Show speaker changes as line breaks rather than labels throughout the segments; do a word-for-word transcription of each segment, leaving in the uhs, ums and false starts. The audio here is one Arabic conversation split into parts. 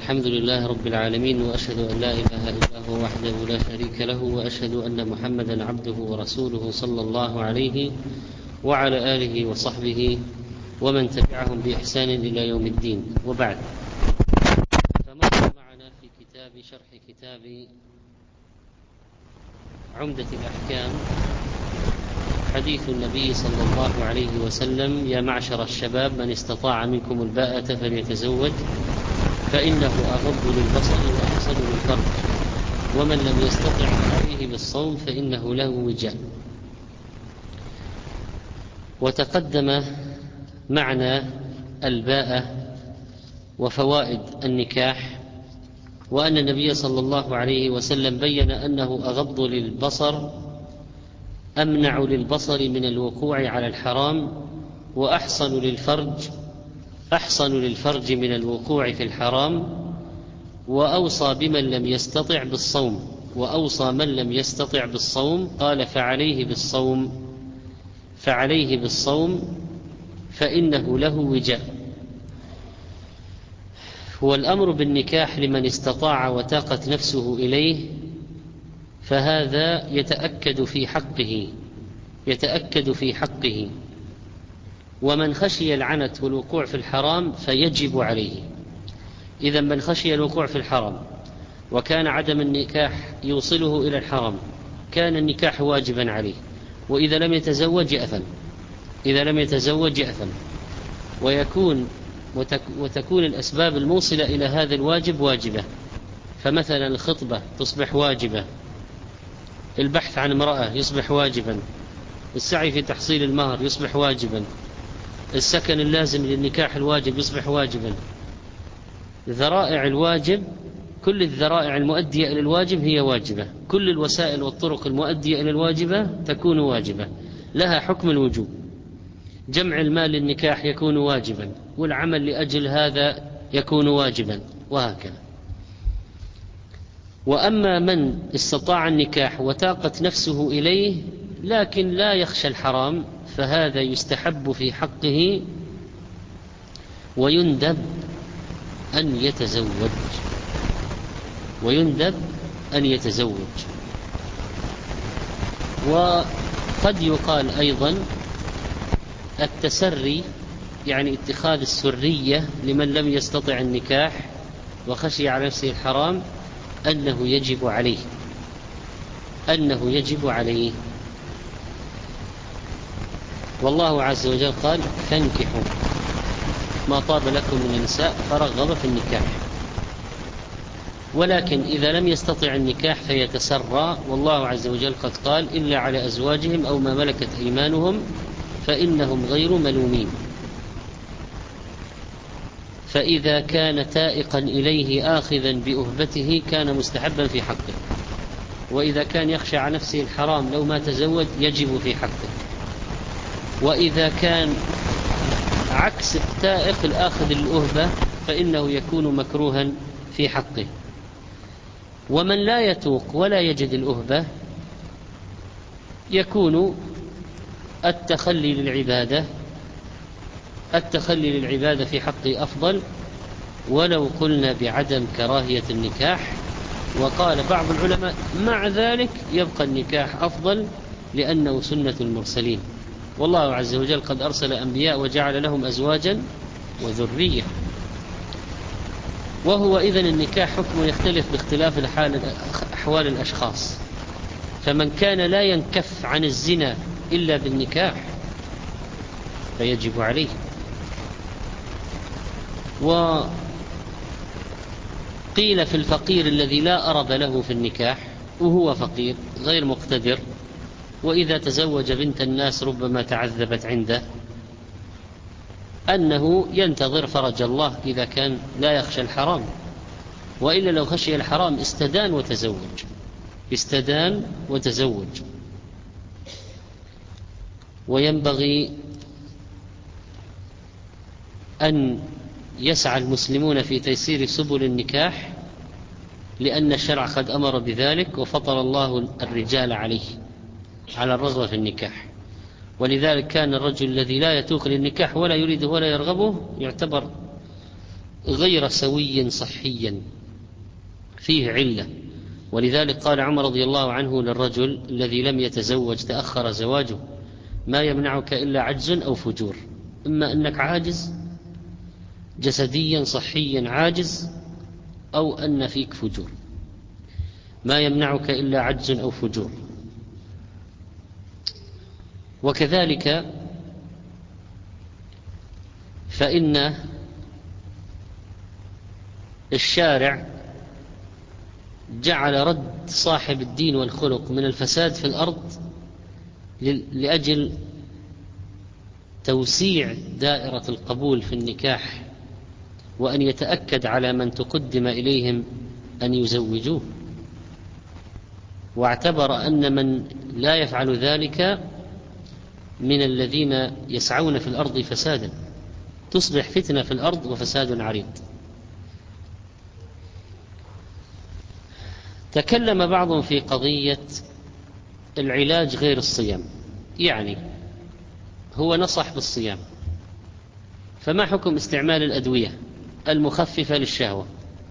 الحمد لله رب العالمين، وأشهد أن لا إله إلا هو وحده لا شريك له، وأشهد أن محمدا عبده ورسوله صلى الله عليه وعلى آله وصحبه ومن تبعهم بإحسان إلى يوم الدين، وبعد. فمر معنا في كتاب شرح كتاب عمدة الأحكام حديث النبي صلى الله عليه وسلم: يا معشر الشباب من استطاع منكم الباءة فليتزوج فإنه أغض للبصر وأحسن للفرج، ومن لم يستطع عليه بالصوم فإنه له وجاء. وتقدم معنى الباءة وفوائد النكاح، وأن النبي صلى الله عليه وسلم بين أنه أغض للبصر، أمنع للبصر من الوقوع على الحرام، وأحصن للفرج أحصن للفرج من الوقوع في الحرام، وأوصى بمن لم يستطع بالصوم وأوصى من لم يستطع بالصوم قال فعليه بالصوم فعليه بالصوم فإنه له وجاء. هو الأمر بالنكاح لمن استطاع وتاقت نفسه إليه، فهذا يتأكد في حقه يتأكد في حقه ومن خشي العنت والوقوع في الحرام فيجب عليه. إذا من خشي الوقوع في الحرام وكان عدم النكاح يوصله إلى الحرام كان النكاح واجبا عليه، وإذا لم يتزوج يأثم إذا لم يتزوج يأثم ويكون وتكون الأسباب الموصلة إلى هذا الواجب واجبة. فمثلا الخطبة تصبح واجبة، البحث عن امرأة يصبح واجبا، السعي في تحصيل المهر يصبح واجبا، السكن اللازم للنكاح الواجب يصبح واجبا. ذرائع الواجب، كل الذرائع المؤدية إلى الواجب هي واجبة، كل الوسائل والطرق المؤدية إلى الواجبة تكون واجبة، لها حكم الوجوب. جمع المال للنكاح يكون واجبا، والعمل لأجل هذا يكون واجبا، وهكذا. وأما من استطاع النكاح وتاقت نفسه إليه لكن لا يخشى الحرام فهذا يستحب في حقه ويندب أن يتزوج ويندب أن يتزوج وقد يقال أيضا التسري، يعني اتخاذ السرية لمن لم يستطع النكاح وخشي على نفسه الحرام أنه يجب عليه أنه يجب عليه والله عز وجل قال: فانكحوا ما طاب لكم من النساء فرغب في النكاح. ولكن إذا لم يستطع النكاح فيتسرى، والله عز وجل قد قال: إلا على أزواجهم أو ما ملكت أيمانهم فإنهم غير ملومين. فإذا كان تائقا إليه آخذا بأهبته كان مستحبا في حقه، وإذا كان يخشى على نفسه الحرام لو ما تزوج يجب في حقه، وإذا كان عكس التائق الآخذ للأهبة فإنه يكون مكروها في حقه. ومن لا يتوق ولا يجد الأهبة يكون التخلي للعبادة التخلي للعبادة في حقه أفضل، ولو قلنا بعدم كراهية النكاح. وقال بعض العلماء مع ذلك يبقى النكاح أفضل لأنه سنة المرسلين، والله عز وجل قد أرسل أنبياء وجعل لهم أزواجا وذرية. وهو إذن النكاح حكم يختلف باختلاف أحوال الأشخاص، فمن كان لا ينكف عن الزنا إلا بالنكاح فيجب عليه. وقيل في الفقير الذي لا أرب له في النكاح وهو فقير غير مقتدر، وإذا تزوج بنت الناس ربما تعذبت عنده، أنه ينتظر فرج الله إذا كان لا يخشى الحرام، وإلا لو خشي الحرام استدان وتزوج استدان وتزوج. وينبغي أن يسعى المسلمون في تيسير سبل النكاح، لأن الشرع قد أمر بذلك وفطر الله الرجال عليه على الرغبة في النكاح. ولذلك كان الرجل الذي لا يتوق للنكاح ولا يريده ولا يرغبه يعتبر غير سوي صحيا، فيه علة. ولذلك قال عمر رضي الله عنه للرجل الذي لم يتزوج تأخر زواجه: ما يمنعك إلا عجز أو فجور، إما أنك عاجز جسديا صحيا عاجز، أو أن فيك فجور. ما يمنعك إلا عجز أو فجور. وكذلك فإن الشارع جعل رد صاحب الدين والخلق من الفساد في الأرض لأجل توسيع دائرة القبول في النكاح، وأن يتأكد على من تقدم إليهم أن يزوجوه. واعتبر أن من لا يفعل ذلك من الذين يسعون في الأرض فسادا، تصبح فتنة في الأرض وفساد عريض. تكلم بعضهم في قضية العلاج غير الصيام، يعني هو نصح بالصيام، فما حكم استعمال الأدوية المخففة للشهوة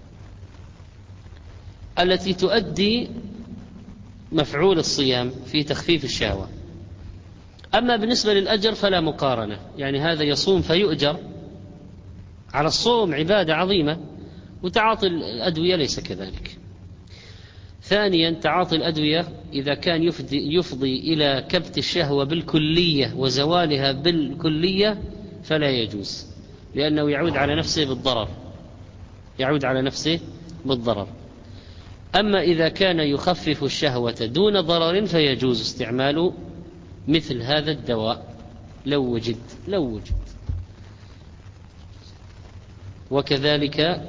التي تؤدي مفعول الصيام في تخفيف الشهوة؟ أما بالنسبة للأجر فلا مقارنة، يعني هذا يصوم فيؤجر على الصوم، عبادة عظيمة، وتعاطي الأدوية ليس كذلك. ثانيا، تعاطي الأدوية إذا كان يفضي, يفضي إلى كبت الشهوة بالكلية وزوالها بالكلية فلا يجوز، لأنه يعود على نفسه بالضرر، يعود على نفسه بالضرر. أما إذا كان يخفف الشهوة دون ضرر فيجوز استعمال مثل هذا الدواء لو وجد لو وجد وكذلك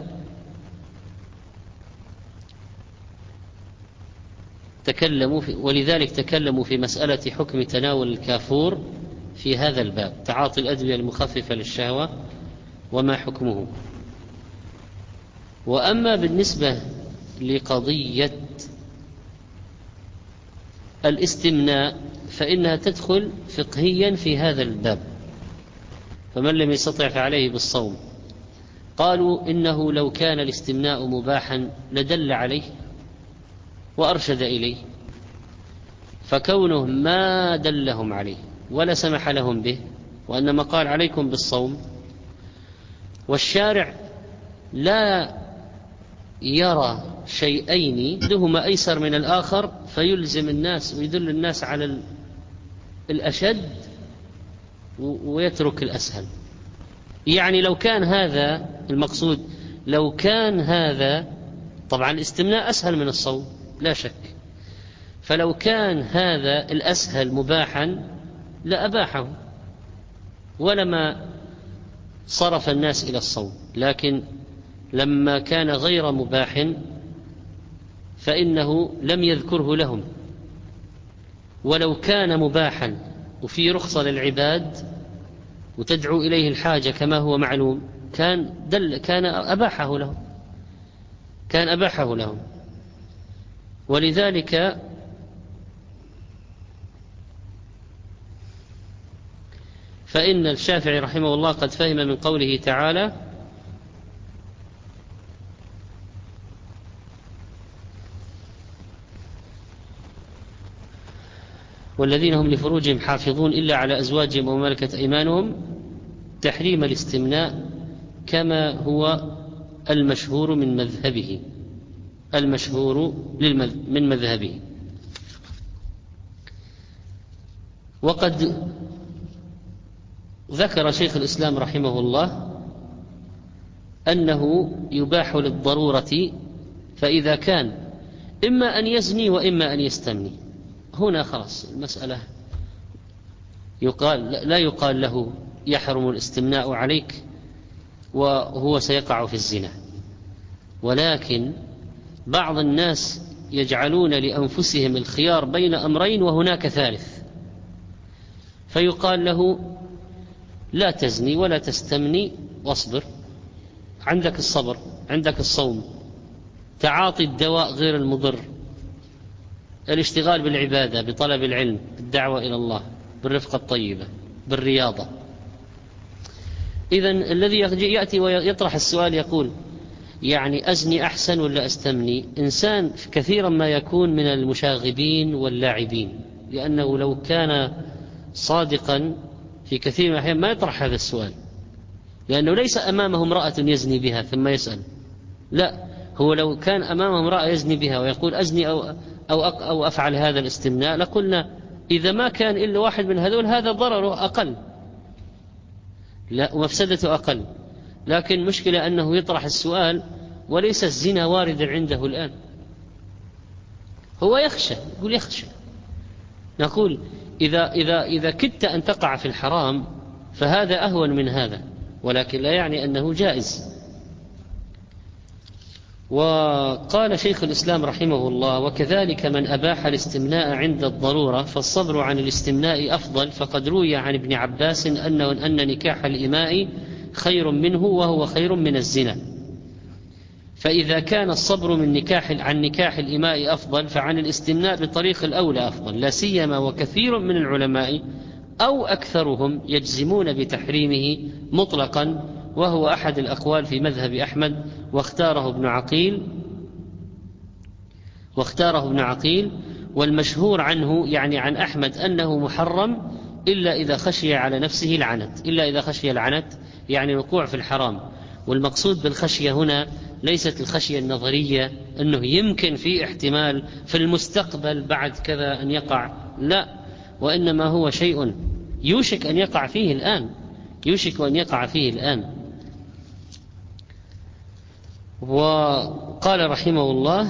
تكلموا في ولذلك تكلموا في مسألة حكم تناول الكافور في هذا الباب، تعاطي الأدوية المخففة للشهوة وما حكمه. وأما بالنسبة لقضية الاستمناء فإنها تدخل فقهيا في هذا الباب، فمن لم يستطع فعليه بالصوم. قالوا إنه لو كان الاستمناء مباحا لدل عليه وأرشد إليه، فكونه ما دلهم عليه ولا سمح لهم به، وإنما قال عليكم بالصوم، والشارع لا يرى شيئين لهما أيسر من الآخر فيلزم الناس ويدل الناس على الأشد ويترك الأسهل. يعني لو كان هذا المقصود، لو كان هذا، طبعا الاستمناء أسهل من الصوم لا شك، فلو كان هذا الأسهل مباحا لأباحه ولما صرف الناس إلى الصوم، لكن لما كان غير مباح فإنه لم يذكره لهم. ولو كان مباحا وفي رخصة للعباد وتدعو إليه الحاجة كما هو معلوم كان دل كان أباحه لهم كان أباحه لهم ولذلك فإن الشافعي رحمه الله قد فهم من قوله تعالى: والذين هم لفروجهم حافظون إلا على أزواجهم وما ملكت أيمانهم، تحريم الاستمناء كما هو المشهور من مذهبه المشهور من مذهبه. وقد ذكر شيخ الإسلام رحمه الله أنه يباح للضرورة، فإذا كان إما أن يزني وإما أن يستمني، هنا خلاص المسألة يقال لا يقال له يحرم الاستمناء عليك وهو سيقع في الزنا. ولكن بعض الناس يجعلون لأنفسهم الخيار بين أمرين وهناك ثالث، فيقال له لا تزني ولا تستمني واصبر، عندك الصبر، عندك الصوم، تعاطي الدواء غير المضر، الاشتغال بالعبادة، بطلب العلم، بالدعوة إلى الله، بالرفقة الطيبة، بالرياضة. إذن الذي يأتي ويطرح السؤال يقول يعني أزني أحسن ولا أستمني؟ إنسان كثيرا ما يكون من المشاغبين واللاعبين، لأنه لو كان صادقا في كثير من الأحيان ما يطرح هذا السؤال، لأنه ليس أمامه امرأة يزني بها ثم يسأل، لا، هو لو كان أمامه امرأة يزني بها ويقول أزني أو, أو, أو أفعل هذا الاستمناء لقلنا إذا ما كان إلا واحد من هذول هذا ضرره أقل، لا ومفسدته أقل. لكن مشكلة أنه يطرح السؤال وليس الزنا واردا عنده الآن، هو يخشى، يقول يخشى. نقول إذا, إذا, إذا كدت أن تقع في الحرام فهذا أهون من هذا، ولكن لا يعني أنه جائز. وقال شيخ الإسلام رحمه الله: وكذلك من أباح الاستمناء عند الضرورة فالصبر عن الاستمناء أفضل، فقد روي عن ابن عباس أنه أن نكاح الإماء خير منه وهو خير من الزنا. فإذا كان الصبر من نكاح عن نكاح الإماء أفضل فعن الاستمناء بطريق الأولى أفضل، لا سيما وكثير من العلماء أو أكثرهم يجزمون بتحريمه مطلقا، وهو أحد الأقوال في مذهب أحمد، واختاره ابن عقيل واختاره ابن عقيل والمشهور عنه يعني عن أحمد أنه محرم إلا إذا خشي على نفسه العنت، إلا إذا خشي العنت يعني الوقوع في الحرام. والمقصود بالخشية هنا ليست الخشية النظرية أنه يمكن في احتمال في المستقبل بعد كذا أن يقع، لا، وإنما هو شيء يوشك أن يقع فيه الآن، يوشك أن يقع فيه الآن. وقال رحمه الله: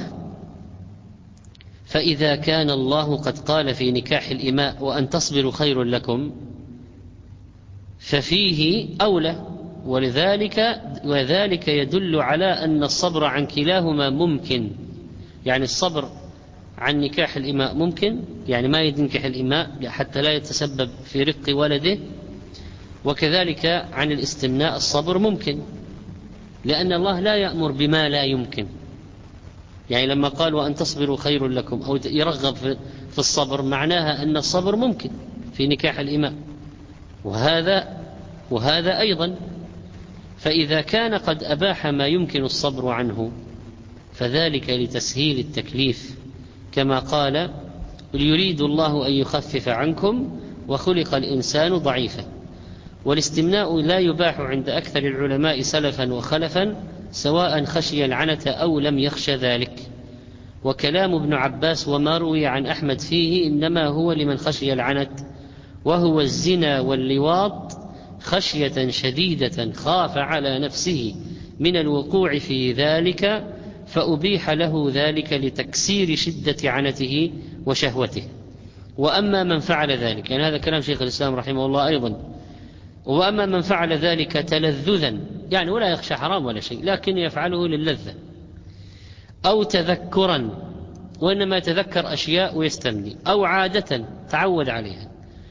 فإذا كان الله قد قال في نكاح الإماء وأن تصبروا خير لكم ففيه أولى، ولذلك وذلك يدل على أن الصبر عن كلاهما ممكن، يعني الصبر عن نكاح الإماء ممكن، يعني ما ينكح الإماء حتى لا يتسبب في رق ولده، وكذلك عن الاستمناء الصبر ممكن، لأن الله لا يأمر بما لا يمكن. يعني لما قال وأن تصبروا خير لكم أو يرغب في الصبر معناها أن الصبر ممكن في نكاح الإماء، وهذا وهذا أيضا. فإذا كان قد أباح ما يمكن الصبر عنه فذلك لتسهيل التكليف، كما قال: يريد الله أن يخفف عنكم وخلق الإنسان ضعيفا. والاستمناء لا يباح عند أكثر العلماء سلفا وخلفا، سواء خشي العنة أو لم يخش ذلك. وكلام ابن عباس وما روي عن أحمد فيه إنما هو لمن خشي العنة، وهو الزنا واللواط خشية شديدة خاف على نفسه من الوقوع في ذلك فأبيح له ذلك لتكسير شدة عنته وشهوته. وأما من فعل ذلك، يعني هذا كلام شيخ الإسلام رحمه الله أيضا، وأما من فعل ذلك تلذذا، يعني ولا يخشى حرام ولا شيء لكن يفعله للذة، أو تذكرا وإنما يتذكر أشياء ويستمني، أو عادة تعود عليها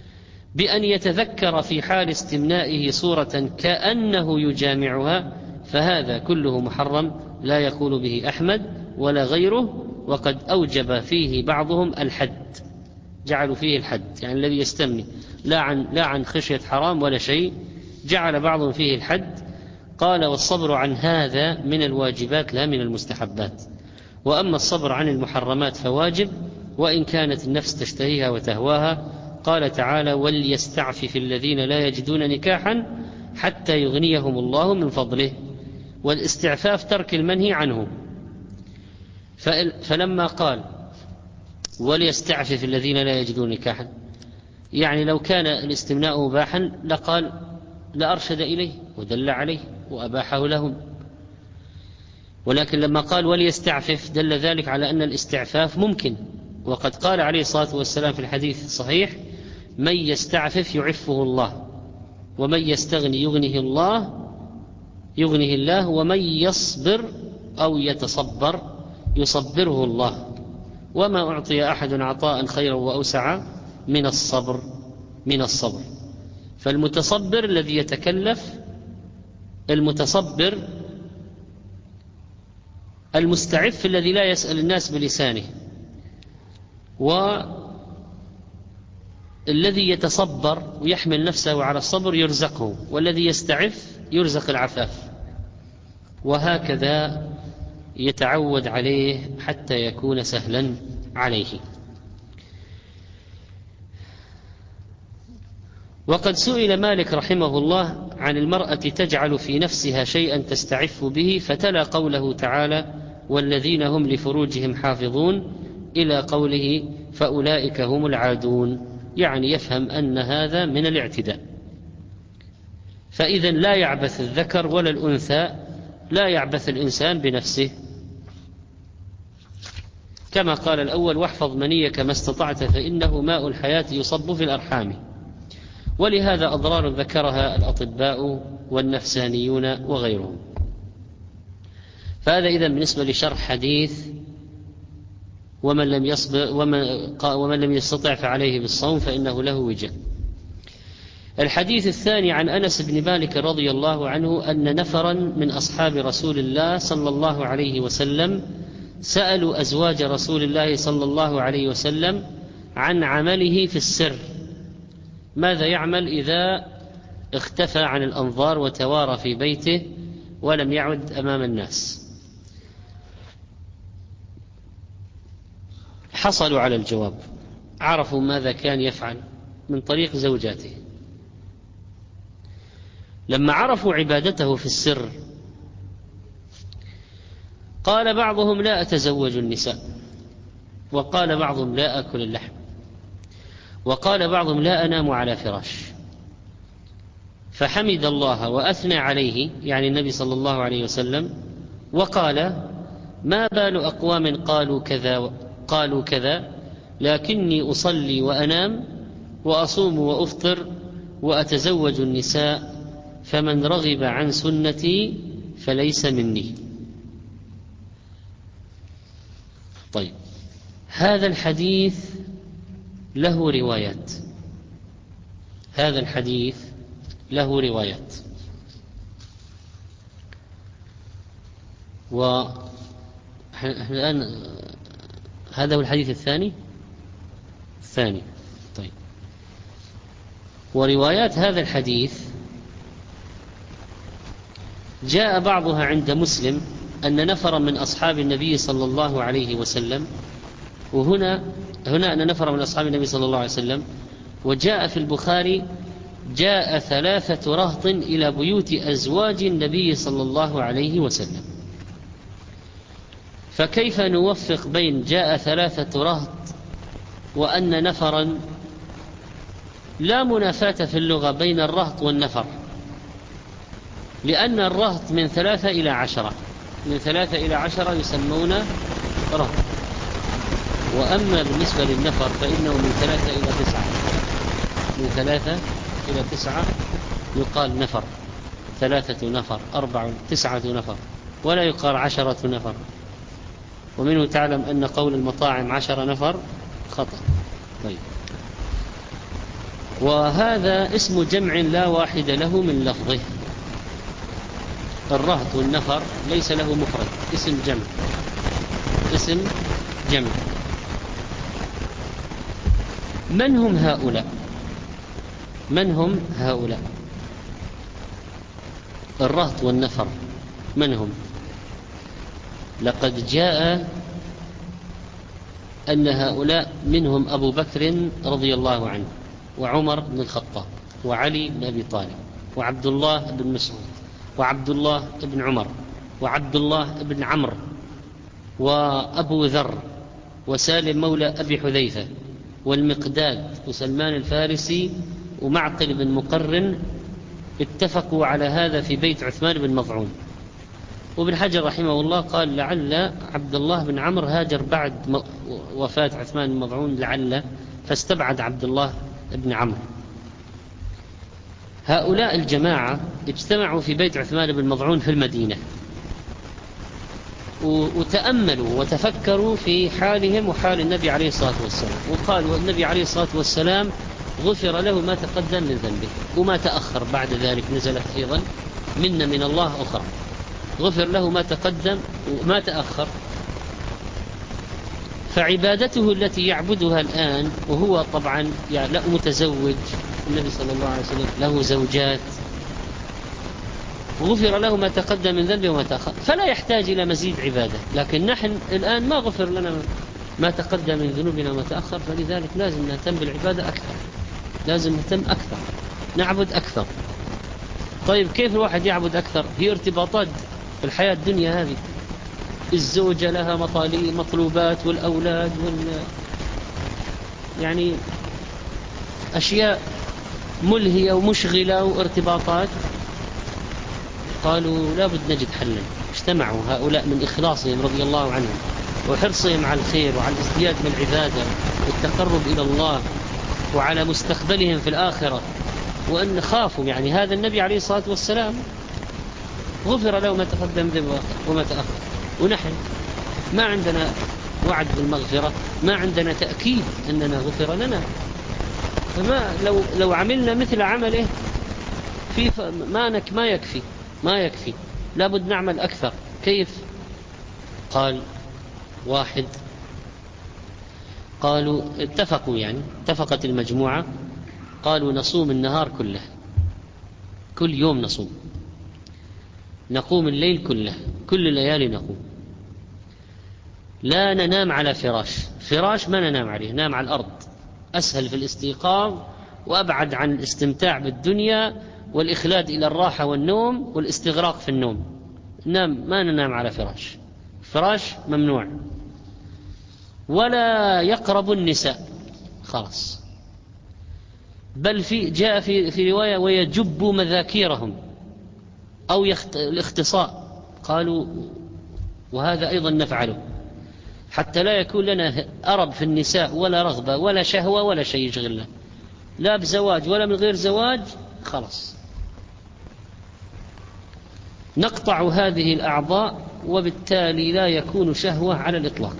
بأن يتذكر في حال استمنائه صورة كأنه يجامعها، فهذا كله محرم لا يقول به أحمد ولا غيره. وقد أوجب فيه بعضهم الحد، جعلوا فيه الحد، يعني الذي يستمني لا عن, لا عن خشية حرام ولا شيء، جعل بعضهم فيه الحد. قال: والصبر عن هذا من الواجبات لا من المستحبات. وأما الصبر عن المحرمات فواجب وإن كانت النفس تشتهيها وتهواها. قال تعالى: وليستعفف الذين لا يجدون نكاحا حتى يغنيهم الله من فضله. والاستعفاف ترك المنهي عنه، فلما قال وليستعفف الذين لا يجدون نكاحا، يعني لو كان الاستمناء مباحا لقال لأرشد إليه ودل عليه وأباحه لهم، ولكن لما قال وليستعفف دل ذلك على أن الاستعفاف ممكن. وقد قال عليه الصلاة والسلام في الحديث الصحيح: من يستعفف يعفه الله، ومن يستغني يغنه الله يغنه الله ومن يصبر أو يتصبر يصبره الله، وما أعطي أحد عطاء خيرا وأوسع من الصبر من الصبر فالمتصبر الذي يتكلف، المتصبر المستعف الذي لا يسأل الناس بلسانه، والذي يتصبر ويحمل نفسه على الصبر يرزقه، والذي يستعف يرزق العفاف، وهكذا يتعود عليه حتى يكون سهلا عليه. وقد سئل مالك رحمه الله عن المرأة تجعل في نفسها شيئا تستعف به، فتلا قوله تعالى: والذين هم لفروجهم حافظون، إلى قوله: فأولئك هم العادون، يعني يفهم أن هذا من الاعتداء. فإذا لا يعبث الذكر ولا الأنثى، لا يعبث الإنسان بنفسه، كما قال الأول: واحفظ منيك ما استطعت فإنه ماء الحياة يصب في الأرحام. ولهذا أضرار ذكرها الأطباء والنفسانيون وغيرهم. فهذا إذن بالنسبة لشرح حديث ومن لم يصبر ومن, ومن لم يستطع فعليه بالصوم فإنه له وجه. الحديث الثاني عن أنس بن مالك رضي الله عنه أن نفرا من أصحاب رسول الله صلى الله عليه وسلم سألوا أزواج رسول الله صلى الله عليه وسلم عن عمله في السر، ماذا يعمل إذا اختفى عن الأنظار وتوارى في بيته ولم يعد أمام الناس. حصلوا على الجواب، عرفوا ماذا كان يفعل من طريق زوجاته. لما عرفوا عبادته في السر قال بعضهم: لا أتزوج النساء، وقال بعضهم: لا أكل اللحم، وقال بعضهم: لا أنام على فراش. فحمد الله وأثنى عليه، يعني النبي صلى الله عليه وسلم، وقال: ما بال أقوام قالوا كذا قالوا كذا، لكني أصلي وأنام وأصوم وأفطر وأتزوج النساء، فمن رغب عن سنتي فليس مني. طيب، هذا الحديث له روايات، هذا الحديث له روايات. والآن هذا هو الحديث الثاني الثاني طيب، وروايات هذا الحديث جاء بعضها عند مسلم أن نفر من أصحاب النبي صلى الله عليه وسلم، وهنا هنا أن نفر من أصحاب النبي صلى الله عليه وسلم، وجاء في البخاري: جاء ثلاثة رهط إلى بيوت أزواج النبي صلى الله عليه وسلم. فكيف نوفق بين جاء ثلاثة رهط وأن نفرا؟ لا منافاة في اللغة بين الرهط والنفر، لأن الرهط من ثلاثة إلى عشرة، من ثلاثة إلى عشرة يسمون رهط، وأما بالنسبة للنفر فإنه من ثلاثة إلى تسعة، من ثلاثة إلى تسعة يقال نفر، ثلاثة نفر، أربع، تسعة نفر، ولا يقال عشرة نفر. ومنه تعلم أن قول المطاعم عشر نفر خطأ. طيب، وهذا اسم جمع لا واحد له من لفظه. الرهط والنفر ليس له مفرد، اسم جمع، اسم جمع. من هم هؤلاء؟ من هم هؤلاء الرهط والنفر؟ من هم؟ لقد جاء أن هؤلاء منهم أبو بكر رضي الله عنه، وعمر بن الخطاب، وعلي بن أبي طالب، وعبد الله بن مسعود، وعبد الله بن عمر، وعبد الله بن عمرو، وأبو ذر، وسالم مولى أبي حذيفة، والمقداد، وسلمان الفارسي، ومعقل بن مقرن، اتفقوا على هذا في بيت عثمان بن مظعون. وابن حجر رحمه الله قال: لعل عبد الله بن عمرو هاجر بعد وفاة عثمان بن مظعون، لعل، فاستبعد عبد الله بن عمرو. هؤلاء الجماعة اجتمعوا في بيت عثمان بن مظعون في المدينة، وتأملوا وتفكروا في حالهم وحال النبي عليه الصلاة والسلام، وقالوا: النبي عليه الصلاة والسلام غفر له ما تقدم من ذنبه وما تأخر، بعد ذلك نزلت أيضا منا من الله أخرى، غفر له ما تقدم وما تأخر. فعبادته التي يعبدها الآن، وهو طبعا يعني لا متزوج، النبي صلى الله عليه وسلم له زوجات، غفر له ما تقدم من ذنبه وما تأخر، فلا يحتاج إلى مزيد عبادة. لكن نحن الآن ما غفر لنا ما تقدم من ذنوبنا وما تأخر، فلذلك لازم نهتم بالعبادة أكثر، لازم نهتم أكثر، نعبد أكثر. طيب كيف الواحد يعبد أكثر؟ هي ارتباطات في الحياة الدنيا هذه، الزوجة لها مطالب مطلوبات، والأولاد وال يعني أشياء ملهية ومشغلة وارتباطات. قالوا لا بد نجد حلا. اجتمعوا هؤلاء من إخلاصهم رضي الله عنهم وحرصهم على الخير وعلى الازدياد من العبادة والتقرب إلى الله وعلى مستقبلهم في الآخرة، وأن خافوا يعني هذا النبي عليه الصلاة والسلام غفر له ما تقدم ذنبه وما تأخر، ونحن ما عندنا وعد بالمغفرة، ما عندنا تأكيد أننا غفر لنا. فما لو لو عملنا مثل عمله في ما نك ما يكفي ما يكفي لابد نعمل أكثر. كيف؟ قال واحد، قالوا اتفقوا يعني اتفقت المجموعة، قالوا نصوم النهار كله، كل يوم نصوم، نقوم الليل كله، كل الليالي نقوم، لا ننام على فراش، فراش ما ننام عليه، ننام على الأرض، أسهل في الاستيقاظ وأبعد عن الاستمتاع بالدنيا والإخلاد إلى الراحة والنوم والاستغراق في النوم. نام ما ننام على فراش، فراش ممنوع، ولا يقرب النساء خلاص، بل في جاء في في رواية ويجب مذاكيرهم أو يخت... الاختصاء. قالوا وهذا أيضا نفعله حتى لا يكون لنا أرب في النساء ولا رغبة ولا شهوة ولا شيء يشغلنا، لا بزواج ولا من غير زواج، خلاص نقطع هذه الأعضاء وبالتالي لا يكون شهوة على الإطلاق.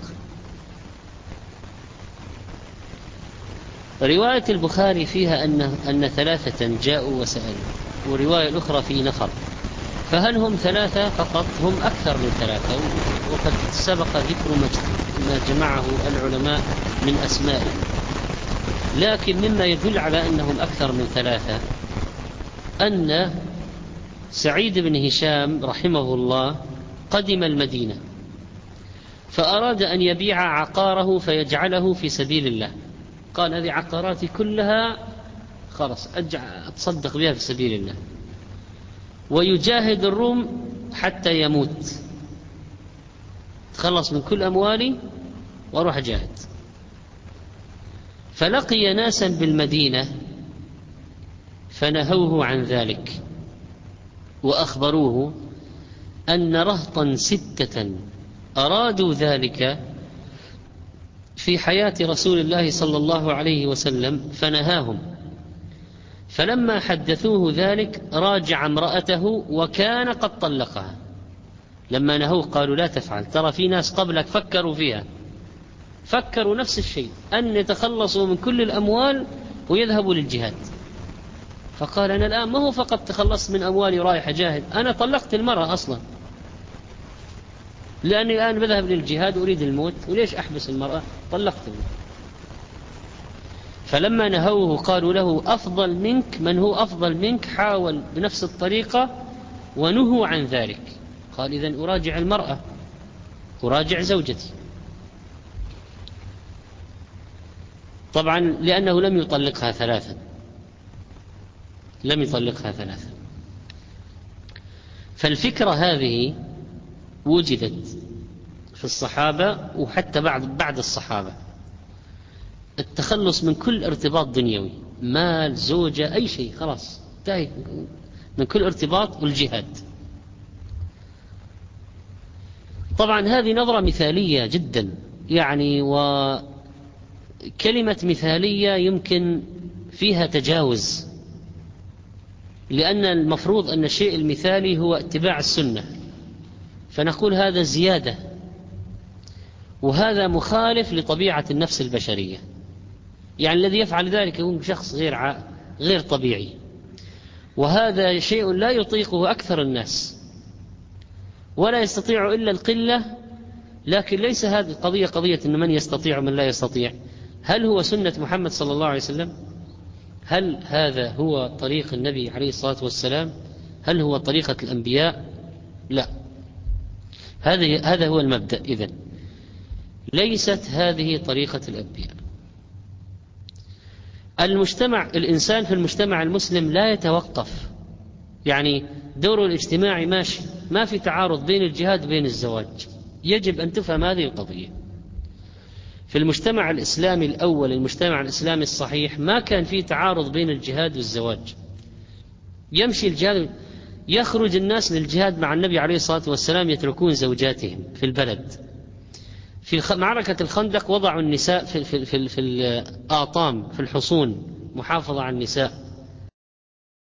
رواية البخاري فيها أن أن ثلاثة جاءوا وسألوا، ورواية الأخرى في نفر، فهل هم ثلاثة فقط؟ هم أكثر من ثلاثة، وقد سبق ذكر ما جمعه العلماء من أسماء، لكن مما يدل على أنهم أكثر من ثلاثة أن سعيد بن هشام رحمه الله قدم المدينة فأراد أن يبيع عقاره فيجعله في سبيل الله، قال هذه عقاراتي كلها خلاص أتصدق بها في سبيل الله، ويجاهد الروم حتى يموت، تخلص من كل أموالي وأروح أجاهد. فلقي ناسا بالمدينة فنهوه عن ذلك وأخبروه أن رهطا ستة أرادوا ذلك في حياة رسول الله صلى الله عليه وسلم فنهاهم. فلما حدثوه ذلك راجع امرأته وكان قد طلقها، لما نهوه قالوا لا تفعل، ترى في ناس قبلك فكروا فيها، فكروا نفس الشيء أن يتخلصوا من كل الأموال ويذهبوا للجهاد. فقال أنا الآن ما هو فقط تخلصت من أموالي رايح أجاهد، أنا طلقت المرأة أصلا، لأني الآن بذهب للجهاد أريد الموت، وليش أحبس المرأة؟ طلقت المرأة. فلما نهوه قالوا له أفضل منك من هو أفضل منك حاول بنفس الطريقة ونهوا عن ذلك. قال إذن أراجع المرأة، أراجع زوجتي. طبعا لأنه لم يطلقها ثلاثا، لم يطلقها ثلاثا. فالفكرة هذه وجدت في الصحابة وحتى بعد بعد الصحابة، التخلص من كل ارتباط دنيوي، مال زوجة أي شيء، خلاص انتهي من كل ارتباط، والجهاد. طبعا هذه نظرة مثالية جدا يعني، وكلمة مثالية يمكن فيها تجاوز، لأن المفروض أن الشيء المثالي هو اتباع السنة، فنقول هذا زيادة، وهذا مخالف لطبيعة النفس البشرية. يعني الذي يفعل ذلك هو شخص غير ع... غير طبيعي، وهذا شيء لا يطيقه أكثر الناس ولا يستطيع إلا القلة. لكن ليس هذه القضية قضية أن من يستطيع ومن لا يستطيع. هل هو سنة محمد صلى الله عليه وسلم؟ هل هذا هو طريق النبي عليه الصلاة والسلام؟ هل هو طريقة الأنبياء؟ لا. هذه هذا هو المبدأ. إذن ليست هذه طريقة الأنبياء. المجتمع الإنسان في المجتمع المسلم لا يتوقف، يعني دوره الاجتماعي ماشي، ما في تعارض بين الجهاد وبين الزواج. يجب أن تفهم هذه القضية. في المجتمع الإسلامي الأول، المجتمع الإسلامي الصحيح، ما كان في تعارض بين الجهاد والزواج. يمشي الجهاد، يخرج الناس للجهاد مع النبي عليه الصلاة والسلام يتركون زوجاتهم في البلد. في معركة الخندق وضعوا النساء في, في, في, في الآطام، في الحصون، محافظة على النساء.